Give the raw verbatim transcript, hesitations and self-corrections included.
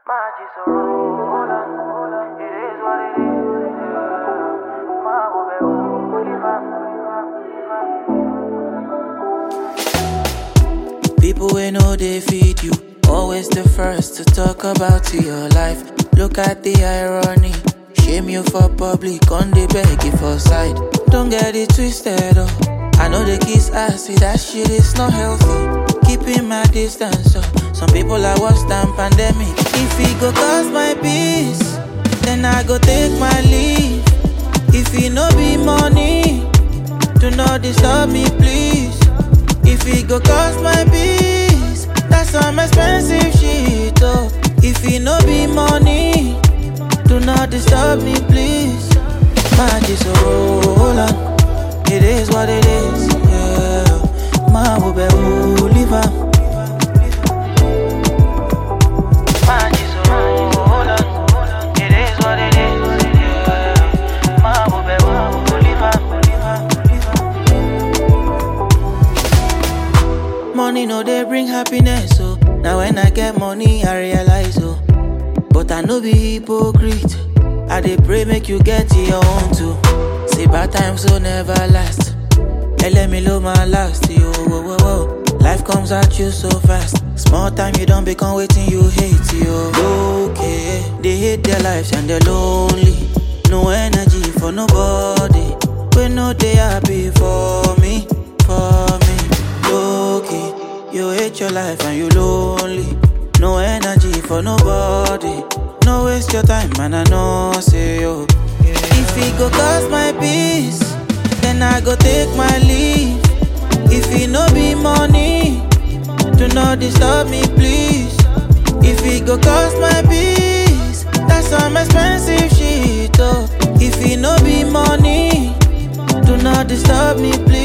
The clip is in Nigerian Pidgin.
Magic so roll on, it is what it is. Ma bobe Oliver. People wey know they feed you, always the first to talk about your life. Look at the irony, shame you for public, on the beg you for side. Don't get it twisted, oh. I know the kiss ass, see that shit is not healthy. Keeping my distance, oh. Some people are worse than pandemic. If it go cost my peace, then I go take my leave. If it no be money, do not disturb me, please. If it go cost my peace, that's some expensive shit, oh. If it no be money, do not disturb me, please. Magic so roll on, it is what it is, yeah. Ma bobe Oliver. Magic so roll on, it is what it is, yeah. Ma bobe Oliver. Money no they bring happiness, so now when I get money I realize, oh. But I no be hypocrite, I dey pray make you get your own too. See bad times will never last, and let me low my last, yo, whoa, whoa, whoa. Life comes at you so fast, small time you don't become waiting you hate, yo. Okay, they hate their lives and they're lonely, no energy for nobody, we no they happy for me, for me. Okay, you hate your life and you lonely, no energy for nobody, no waste your time, man, I know, say, yo. If it go cost my peace, then I go take my leave. If it no be money, do not disturb me, please. If it go cost my peace, that's some expensive shit, oh. If it no be money, do not disturb me, please.